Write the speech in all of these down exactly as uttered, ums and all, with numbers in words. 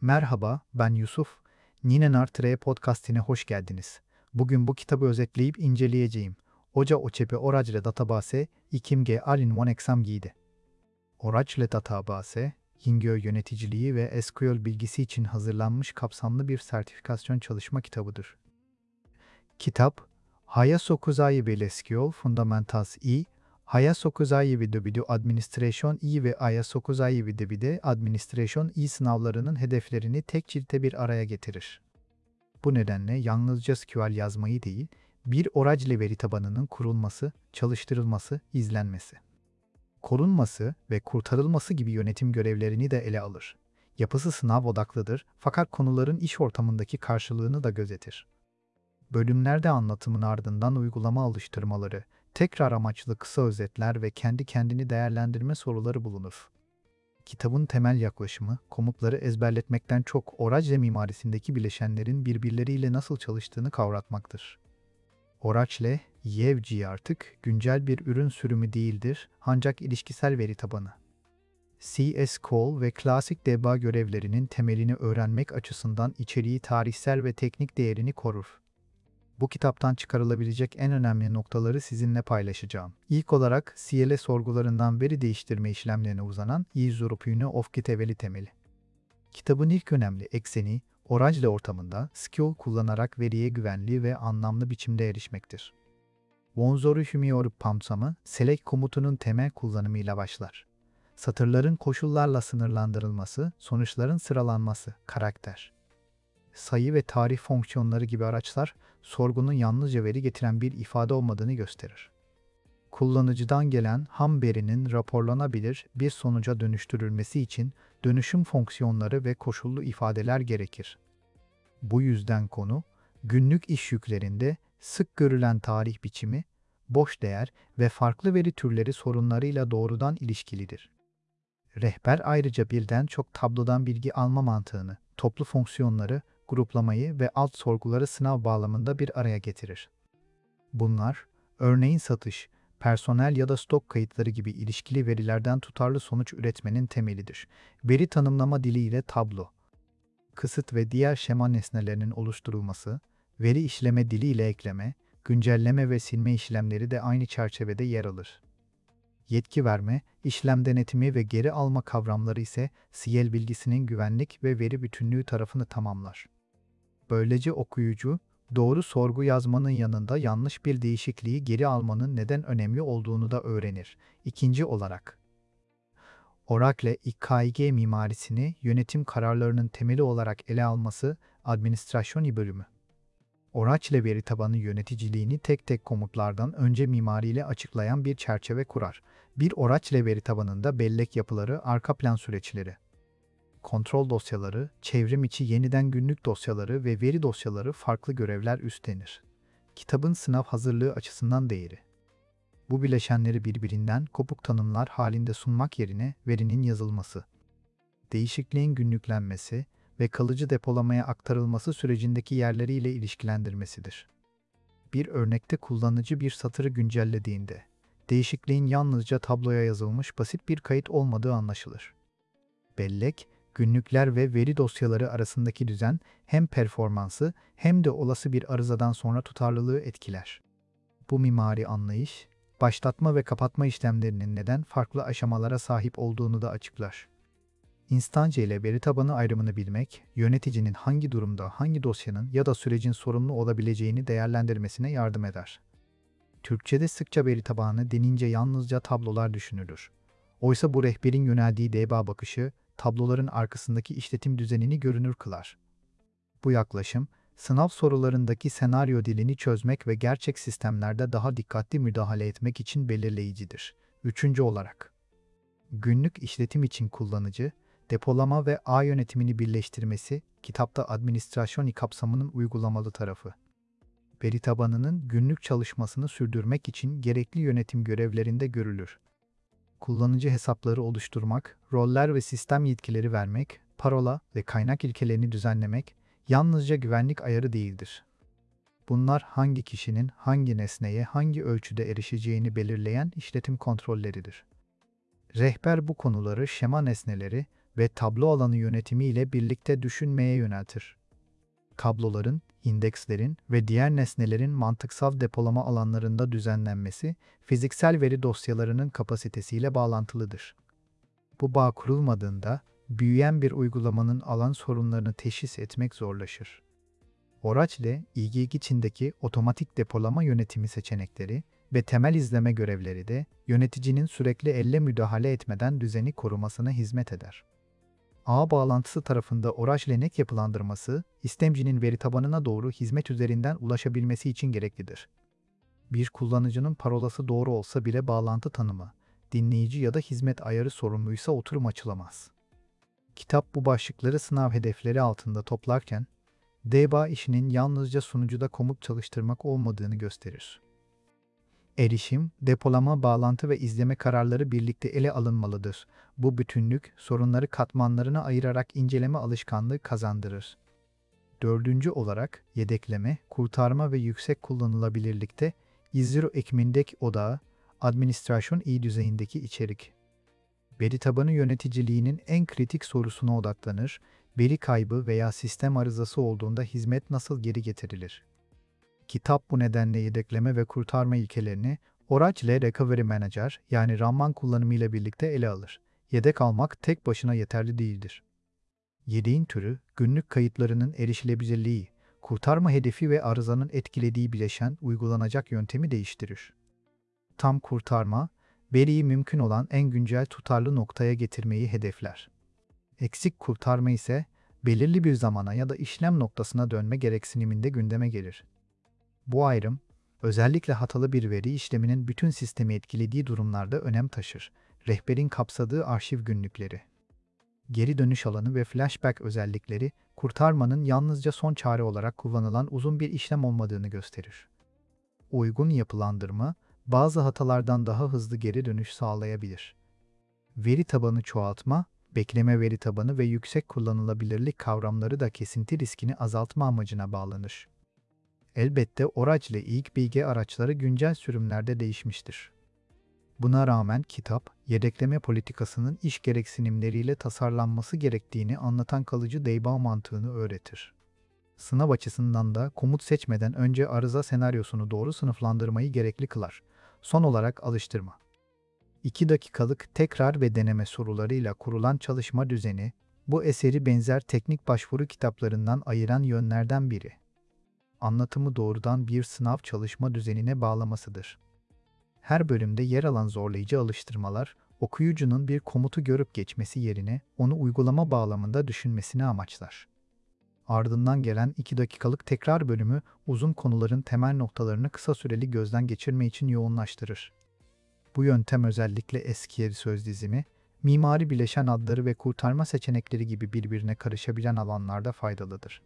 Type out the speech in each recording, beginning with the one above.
Merhaba, ben Yusuf. Ninenar Tre Podcast'ine hoş geldiniz. Bugün bu kitabı özetleyip inceleyeceğim. Oca Oçepe Oracle Database iki M G All-in-One Exam Guide. Oracle Database, Yingyo yöneticiliği ve S Q L bilgisi için hazırlanmış kapsamlı bir sertifikasyon çalışma kitabıdır. Kitap, Hayaso Kuzai ve S Q L Fundamentals I, Hayaso Kuzai ve W Administration I ve Hayaso Kuzai ve W Administration I sınavlarının hedeflerini tek ciltte bir araya getirir. Bu nedenle yalnızca S Q L yazmayı değil, bir Oracle veri tabanının kurulması, çalıştırılması, izlenmesi, korunması ve kurtarılması gibi yönetim görevlerini de ele alır. Yapısı sınav odaklıdır fakat konuların iş ortamındaki karşılığını da gözetir. Bölümlerde anlatımın ardından uygulama alıştırmaları, tekrar amaçlı kısa özetler ve kendi kendini değerlendirme soruları bulunur. Kitabın temel yaklaşımı, komutları ezberletmekten çok Oracle mimarisindeki bileşenlerin birbirleriyle nasıl çalıştığını kavratmaktır. Oracle, Y V G artık güncel bir ürün sürümü değildir, ancak ilişkisel veri tabanı. C S C A L ve klasik debug görevlerinin temelini öğrenmek açısından içeriği tarihsel ve teknik değerini korur. Bu kitaptan çıkarılabilecek en önemli noktaları sizinle paylaşacağım. İlk olarak C L sorgularından veri değiştirme işlemlerine uzanan İzurupüne of Kiteveli temeli. Kitabın ilk önemli ekseni, Oracle ortamında S Q L kullanarak veriye güvenli ve anlamlı biçimde erişmektir. Wonzoru Humioru Pamsamı, select komutunun temel kullanımıyla başlar. Satırların koşullarla sınırlandırılması, sonuçların sıralanması, karakter, sayı ve tarih fonksiyonları gibi araçlar, sorgunun yalnızca veri getiren bir ifade olmadığını gösterir. Kullanıcıdan gelen ham verinin raporlanabilir bir sonuca dönüştürülmesi için dönüşüm fonksiyonları ve koşullu ifadeler gerekir. Bu yüzden konu, günlük iş yüklerinde sık görülen tarih biçimi, boş değer ve farklı veri türleri sorunlarıyla doğrudan ilişkilidir. Rehber ayrıca birden çok tablodan bilgi alma mantığını, toplu fonksiyonları, gruplamayı ve alt sorguları sınav bağlamında bir araya getirir. Bunlar, örneğin satış, personel ya da stok kayıtları gibi ilişkili verilerden tutarlı sonuç üretmenin temelidir. Veri tanımlama dili ile tablo, kısıt ve diğer şema nesnelerinin oluşturulması, veri işleme dili ile ekleme, güncelleme ve silme işlemleri de aynı çerçevede yer alır. Yetki verme, işlem denetimi ve geri alma kavramları ise C L bilgisinin güvenlik ve veri bütünlüğü tarafını tamamlar. Böylece okuyucu, doğru sorgu yazmanın yanında yanlış bir değişikliği geri almanın neden önemli olduğunu da öğrenir. İkinci olarak, Oracle İ K G mimarisini yönetim kararlarının temeli olarak ele alması, administrasyon bölümü. Oracle veri tabanı yöneticiliğini tek tek komutlardan önce mimariyle açıklayan bir çerçeve kurar. Bir Oracle veri tabanında bellek yapıları, arka plan süreçleri, kontrol dosyaları, çevrim içi yeniden günlük dosyaları ve veri dosyaları farklı görevler üstlenir. Kitabın sınav hazırlığı açısından değeri. Bu bileşenleri birbirinden kopuk tanımlar halinde sunmak yerine verinin yazılması, değişikliğin günlüklenmesi ve kalıcı depolamaya aktarılması sürecindeki yerleriyle ilişkilendirmesidir. Bir örnekte kullanıcı bir satırı güncellediğinde, değişikliğin yalnızca tabloya yazılmış basit bir kayıt olmadığı anlaşılır. Bellek, günlükler ve veri dosyaları arasındaki düzen hem performansı hem de olası bir arızadan sonra tutarlılığı etkiler. Bu mimari anlayış, başlatma ve kapatma işlemlerinin neden farklı aşamalara sahip olduğunu da açıklar. İnstance ile veri tabanı ayrımını bilmek, yöneticinin hangi durumda hangi dosyanın ya da sürecin sorumlu olabileceğini değerlendirmesine yardım eder. Türkçe'de sıkça veri tabanı denince yalnızca tablolar düşünülür. Oysa bu rehberin yöneldiği debug bakışı, tabloların arkasındaki işletim düzenini görünür kılar. Bu yaklaşım, sınav sorularındaki senaryo dilini çözmek ve gerçek sistemlerde daha dikkatli müdahale etmek için belirleyicidir. Üçüncü olarak, günlük işletim için kullanıcı, depolama ve ağ yönetimini birleştirmesi, kitapta administrasyon kapsamının uygulamalı tarafı. Veri tabanının günlük çalışmasını sürdürmek için gerekli yönetim görevlerinde görülür. Kullanıcı hesapları oluşturmak, roller ve sistem yetkileri vermek, parola ve kaynak ilkelerini düzenlemek, yalnızca güvenlik ayarı değildir. Bunlar hangi kişinin hangi nesneye hangi ölçüde erişeceğini belirleyen işletim kontrolleridir. Rehber bu konuları şema nesneleri, ve tablo alanı yönetimi ile birlikte düşünmeye yöneltir. Kabloların, indekslerin ve diğer nesnelerin mantıksal depolama alanlarında düzenlenmesi, fiziksel veri dosyalarının kapasitesiyle bağlantılıdır. Bu bağ kurulmadığında, büyüyen bir uygulamanın alan sorunlarını teşhis etmek zorlaşır. Oracle, I G G içindeki otomatik depolama yönetimi seçenekleri ve temel izleme görevleri de yöneticinin sürekli elle müdahale etmeden düzeni korumasına hizmet eder. Ağ bağlantısı tarafında Oracle N E C yapılandırması, istemcinin veri tabanına doğru hizmet üzerinden ulaşabilmesi için gereklidir. Bir kullanıcının parolası doğru olsa bile bağlantı tanımı, dinleyici ya da hizmet ayarı sorumluysa oturum açılamaz. Kitap bu başlıkları sınav hedefleri altında toplarken, D B A işinin yalnızca sunucuda komut çalıştırmak olmadığını gösterir. Erişim, depolama, bağlantı ve izleme kararları birlikte ele alınmalıdır. Bu bütünlük, sorunları katmanlarına ayırarak inceleme alışkanlığı kazandırır. Dördüncü olarak, yedekleme, kurtarma ve yüksek kullanılabilirlikte İzzero ekimindeki odağı, administrasyon iyi düzeyindeki içerik. Veri tabanı yöneticiliğinin en kritik sorusuna odaklanır, veri kaybı veya sistem arızası olduğunda hizmet nasıl geri getirilir? Kitap bu nedenle yedekleme ve kurtarma ilkelerini Oracle Recovery Manager yani Ramman kullanımıyla birlikte ele alır. Yedek almak tek başına yeterli değildir. Yedeğin türü, günlük kayıtlarının erişilebilirliği, kurtarma hedefi ve arızanın etkilediği bileşen uygulanacak yöntemi değiştirir. Tam kurtarma, veriyi mümkün olan en güncel tutarlı noktaya getirmeyi hedefler. Eksik kurtarma ise belirli bir zamana ya da işlem noktasına dönme gereksiniminde gündeme gelir. Bu ayrım, özellikle hatalı bir veri işleminin bütün sistemi etkilediği durumlarda önem taşır. Rehberin kapsadığı arşiv günlükleri, geri dönüş alanı ve flashback özellikleri, kurtarmanın yalnızca son çare olarak kullanılan uzun bir işlem olmadığını gösterir. Uygun yapılandırma, bazı hatalardan daha hızlı geri dönüş sağlayabilir. Veri tabanı çoğaltma, bekleme veri tabanı ve yüksek kullanılabilirlik kavramları da kesinti riskini azaltma amacına bağlanır. Elbette Oracle ilk bilgi araçları güncel sürümlerde değişmiştir. Buna rağmen kitap, yedekleme politikasının iş gereksinimleriyle tasarlanması gerektiğini anlatan kalıcı D B A mantığını öğretir. Sınav açısından da komut seçmeden önce arıza senaryosunu doğru sınıflandırmayı gerekli kılar. Son olarak alıştırma. iki dakikalık tekrar ve deneme sorularıyla kurulan çalışma düzeni, bu eseri benzer teknik başvuru kitaplarından ayıran yönlerden biri. Anlatımı doğrudan bir sınav çalışma düzenine bağlamasıdır. Her bölümde yer alan zorlayıcı alıştırmalar, okuyucunun bir komutu görüp geçmesi yerine onu uygulama bağlamında düşünmesini amaçlar. Ardından gelen iki dakikalık tekrar bölümü uzun konuların temel noktalarını kısa süreli gözden geçirme için yoğunlaştırır. Bu yöntem özellikle eski söz dizimi, mimari bileşen adları ve kurtarma seçenekleri gibi birbirine karışabilen alanlarda faydalıdır.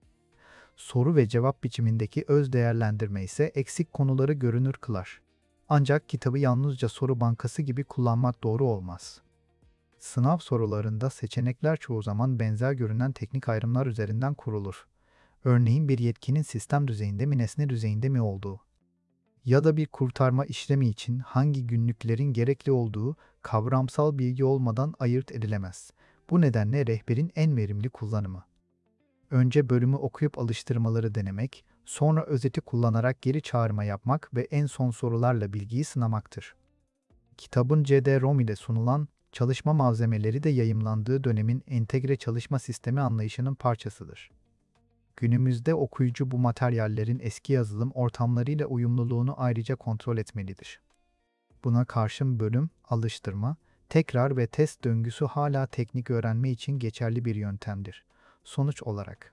Soru ve cevap biçimindeki öz değerlendirme ise eksik konuları görünür kılar. Ancak kitabı yalnızca soru bankası gibi kullanmak doğru olmaz. Sınav sorularında seçenekler çoğu zaman benzer görünen teknik ayrımlar üzerinden kurulur. Örneğin bir yetkinin sistem düzeyinde mi nesne düzeyinde mi olduğu ya da bir kurtarma işlemi için hangi günlüklerin gerekli olduğu kavramsal bilgi olmadan ayırt edilemez. Bu nedenle rehberin en verimli kullanımı. Önce bölümü okuyup alıştırmaları denemek, sonra özeti kullanarak geri çağırma yapmak ve en son sorularla bilgiyi sınamaktır. Kitabın C D ROM ile sunulan çalışma malzemeleri de yayımlandığı dönemin entegre çalışma sistemi anlayışının parçasıdır. Günümüzde okuyucu bu materyallerin eski yazılım ortamlarıyla uyumluluğunu ayrıca kontrol etmelidir. Buna karşın bölüm, alıştırma, tekrar ve test döngüsü hala teknik öğrenme için geçerli bir yöntemdir. Sonuç olarak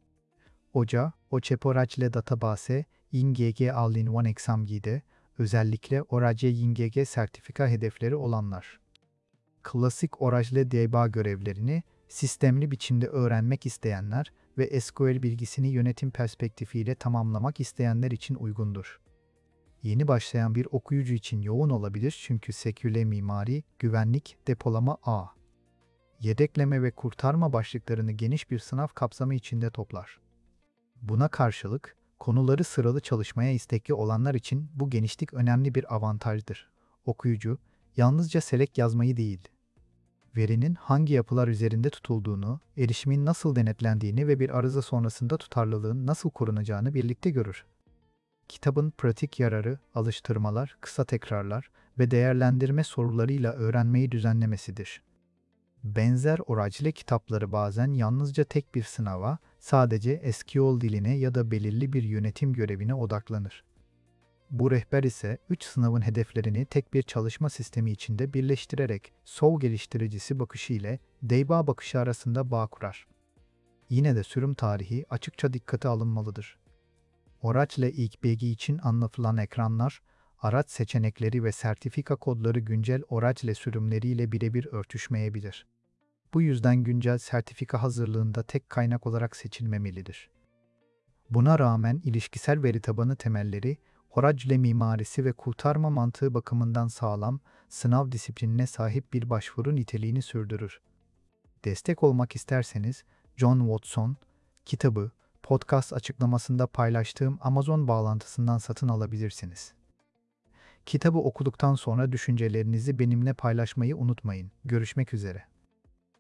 Oca, Oracle Database, Y N G G All-in-One Exam-Gide, özellikle Oracle Y N G G sertifika hedefleri olanlar. Klasik Oracle D B A görevlerini sistemli biçimde öğrenmek isteyenler ve S Q L bilgisini yönetim perspektifiyle tamamlamak isteyenler için uygundur. Yeni başlayan bir okuyucu için yoğun olabilir çünkü seküler mimari, güvenlik, depolama ağ, yedekleme ve kurtarma başlıklarını geniş bir sınav kapsamı içinde toplar. Buna karşılık, konuları sıralı çalışmaya istekli olanlar için bu genişlik önemli bir avantajdır. Okuyucu, yalnızca select yazmayı değil, verinin hangi yapılar üzerinde tutulduğunu, erişimin nasıl denetlendiğini ve bir arıza sonrasında tutarlılığın nasıl korunacağını birlikte görür. Kitabın pratik yararı, alıştırmalar, kısa tekrarlar ve değerlendirme sorularıyla öğrenmeyi düzenlemesidir. Benzer Oracle kitapları bazen yalnızca tek bir sınava, sadece S Q L diline ya da belirli bir yönetim görevine odaklanır. Bu rehber ise üç sınavın hedeflerini tek bir çalışma sistemi içinde birleştirerek S O A geliştiricisi bakışı ile D B A bakışı arasında bağ kurar. Yine de sürüm tarihi açıkça dikkate alınmalıdır. Oracle ilk bilgi için anlatılan ekranlar, araç seçenekleri ve sertifika kodları güncel Oracle sürümleriyle birebir örtüşmeyebilir. Bu yüzden güncel sertifika hazırlığında tek kaynak olarak seçilmemelidir. Buna rağmen ilişkisel veri tabanı temelleri, Oracle mimarisi ve kurtarma mantığı bakımından sağlam, sınav disiplinine sahip bir başvuru niteliğini sürdürür. Destek olmak isterseniz, John Watson, kitabı, podcast açıklamasında paylaştığım Amazon bağlantısından satın alabilirsiniz. Kitabı okuduktan sonra düşüncelerinizi benimle paylaşmayı unutmayın. Görüşmek üzere.